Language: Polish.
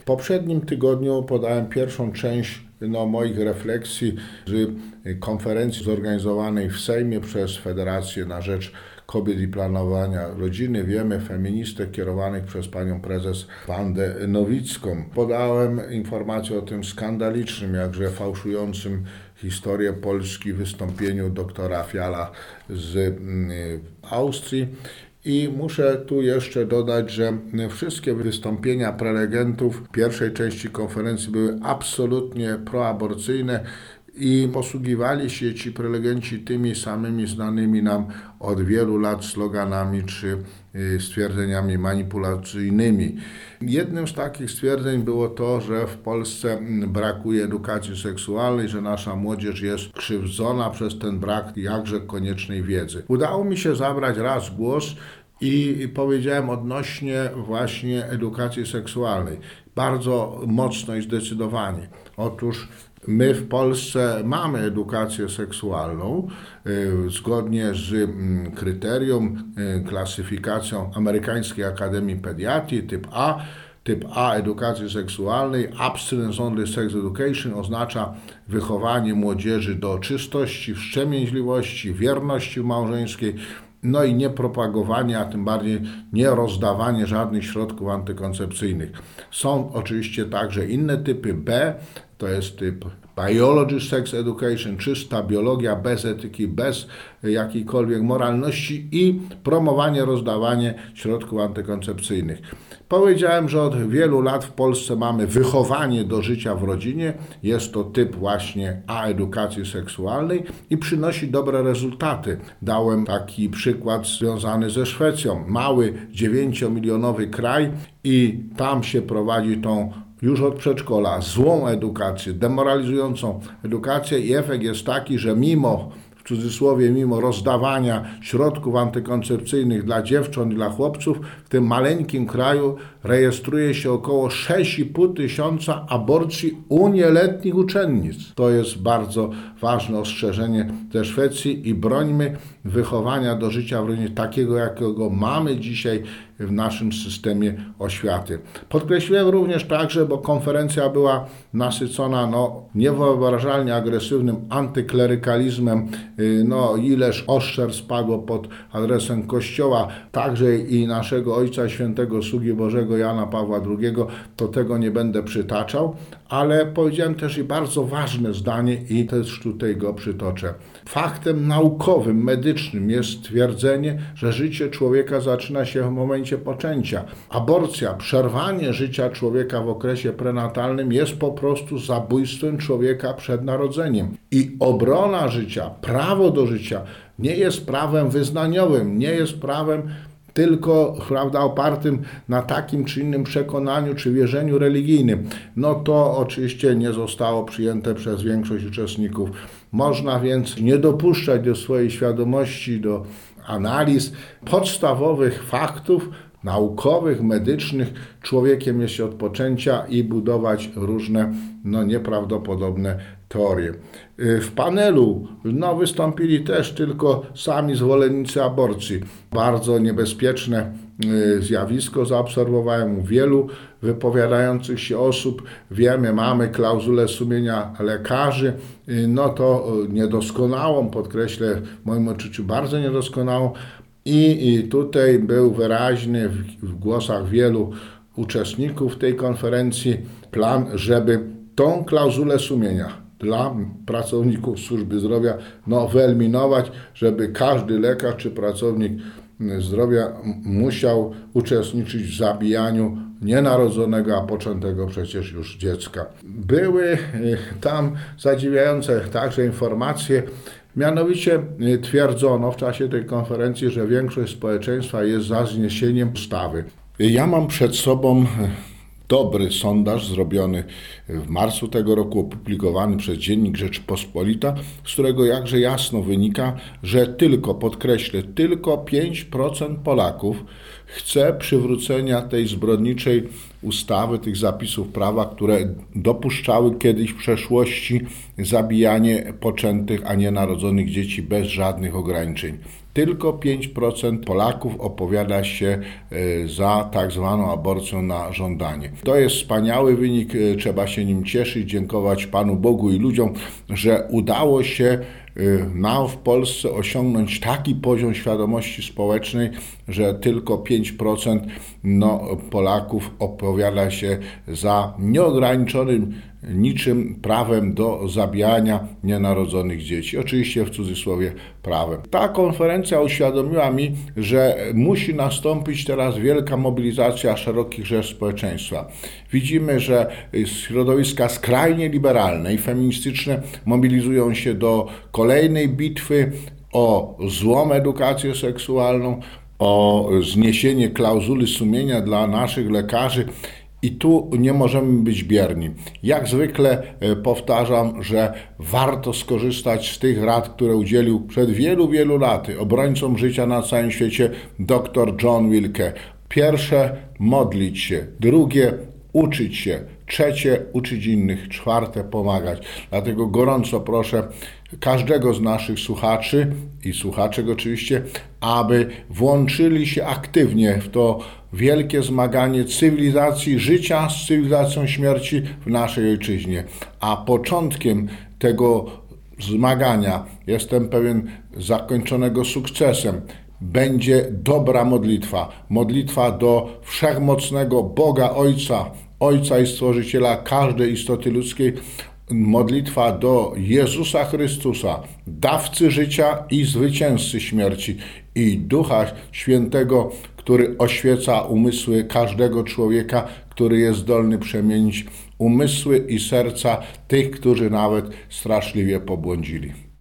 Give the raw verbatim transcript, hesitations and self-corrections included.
W poprzednim tygodniu podałem pierwszą część no, moich refleksji z konferencji zorganizowanej w Sejmie przez Federację na Rzecz Kobiet i Planowania Rodziny, wiemy, feministek kierowanych przez panią prezes Wandę Nowicką. Podałem informację o tym skandalicznym, jakże fałszującym historię Polski wystąpieniu doktora Fiala z Austrii. I muszę tu jeszcze dodać, że wszystkie wystąpienia prelegentów pierwszej części konferencji były absolutnie proaborcyjne i posługiwali się ci prelegenci tymi samymi znanymi nam od wielu lat sloganami czy stwierdzeniami manipulacyjnymi. Jednym z takich stwierdzeń było to, że w Polsce brakuje edukacji seksualnej, że nasza młodzież jest krzywdzona przez ten brak jakże koniecznej wiedzy. Udało mi się zabrać raz głos i powiedziałem odnośnie właśnie edukacji seksualnej. Bardzo mocno i zdecydowanie. Otóż my w Polsce mamy edukację seksualną zgodnie z kryterium, klasyfikacją Amerykańskiej Akademii Pediatrii typ A. Typ A edukacji seksualnej, Abstinence Only Sex Education, oznacza wychowanie młodzieży do czystości, wstrzemięźliwości, wierności małżeńskiej, no i nie propagowanie, a tym bardziej nie rozdawanie żadnych środków antykoncepcyjnych. Są oczywiście także inne typy B, to jest typ Biology Sex Education, czysta biologia, bez etyki, bez jakiejkolwiek moralności i promowanie, rozdawanie środków antykoncepcyjnych. Powiedziałem, że od wielu lat w Polsce mamy wychowanie do życia w rodzinie. Jest to typ właśnie A edukacji seksualnej i przynosi dobre rezultaty. Dałem taki przykład związany ze Szwecją. Mały, dziewięciomilionowy kraj i tam się prowadzi tą już od przedszkola złą edukację, demoralizującą edukację i efekt jest taki, że mimo, w cudzysłowie, mimo rozdawania środków antykoncepcyjnych dla dziewcząt i dla chłopców, w tym maleńkim kraju rejestruje się około sześć i pół tysiąca aborcji u nieletnich uczennic. To jest bardzo ważne ostrzeżenie ze Szwecji i brońmy wychowania do życia w rodzinie takiego, jakiego mamy dzisiaj w naszym systemie oświaty. Podkreśliłem również także, bo konferencja była nasycona no, niewyobrażalnie agresywnym antyklerykalizmem, no ileż oszczerstw spadło pod adresem Kościoła, także i naszego Ojca Świętego Sługi Bożego Jana Pawła drugiego, to tego nie będę przytaczał, ale powiedziałem też i bardzo ważne zdanie i też tutaj go przytoczę. Faktem naukowym, medycznym jest stwierdzenie, że życie człowieka zaczyna się w momencie poczęcia. Aborcja, przerwanie życia człowieka w okresie prenatalnym jest po prostu zabójstwem człowieka przed narodzeniem. I obrona życia, prawo do życia nie jest prawem wyznaniowym, nie jest prawem tylko, prawda, opartym na takim czy innym przekonaniu czy wierzeniu religijnym. No to oczywiście nie zostało przyjęte przez większość uczestników. Można więc nie dopuszczać do swojej świadomości, do analiz podstawowych faktów naukowych, medycznych. Człowiekiem jest się od poczęcia i budować różne no, nieprawdopodobne teorie. W panelu no, wystąpili też tylko sami zwolennicy aborcji. Bardzo niebezpieczne zjawisko zaobserwowałem u wielu wypowiadających się osób. Wiemy, mamy klauzulę sumienia lekarzy, no to niedoskonałą, podkreślę w moim odczuciu bardzo niedoskonałą. I, I tutaj był wyraźny w, w głosach wielu uczestników tej konferencji plan, żeby tą klauzulę sumienia dla pracowników służby zdrowia no, wyeliminować, żeby każdy lekarz czy pracownik zdrowia musiał uczestniczyć w zabijaniu nienarodzonego, a poczętego przecież już dziecka. Były tam zadziwiające także informacje. Mianowicie twierdzono w czasie tej konferencji, że większość społeczeństwa jest za zniesieniem ustawy. Ja mam przed sobą dobry sondaż zrobiony w marcu tego roku, opublikowany przez Dziennik Rzeczpospolita, z którego jakże jasno wynika, że tylko, podkreślę, tylko pięć procent Polaków chce przywrócenia tej zbrodniczej ustawy, tych zapisów prawa, które dopuszczały kiedyś w przeszłości zabijanie poczętych, a nienarodzonych dzieci bez żadnych ograniczeń. tylko pięć procent Polaków opowiada się za tak zwaną aborcją na żądanie. To jest wspaniały wynik, trzeba się nim cieszyć, dziękować Panu Bogu i ludziom, że udało się nam w Polsce osiągnąć taki poziom świadomości społecznej, że tylko pięć procent no, Polaków opowiada się za nieograniczonym niczym prawem do zabijania nienarodzonych dzieci. Oczywiście w cudzysłowie prawem. Ta konferencja uświadomiła mi, że musi nastąpić teraz wielka mobilizacja szerokich rzesz społeczeństwa. Widzimy, że środowiska skrajnie liberalne i feministyczne mobilizują się do kolejnej bitwy o złą edukację seksualną, o zniesienie klauzuli sumienia dla naszych lekarzy. I tu nie możemy być bierni. Jak zwykle powtarzam, że warto skorzystać z tych rad, które udzielił przed wielu, wielu laty obrońcom życia na całym świecie dr John Wilke. Pierwsze, modlić się. Drugie, uczyć się. Trzecie, uczyć innych. Czwarte, pomagać. Dlatego gorąco proszę każdego z naszych słuchaczy i słuchaczek oczywiście, aby włączyli się aktywnie w to wielkie zmaganie cywilizacji życia z cywilizacją śmierci w naszej ojczyźnie. A początkiem tego zmagania, jestem pewien, zakończonego sukcesem, będzie dobra modlitwa. Modlitwa do wszechmocnego Boga Ojca, Ojca i Stworzyciela każdej istoty ludzkiej, modlitwa do Jezusa Chrystusa, dawcy życia i zwycięzcy śmierci, i Ducha Świętego, który oświeca umysły każdego człowieka, który jest zdolny przemienić umysły i serca tych, którzy nawet straszliwie pobłądzili.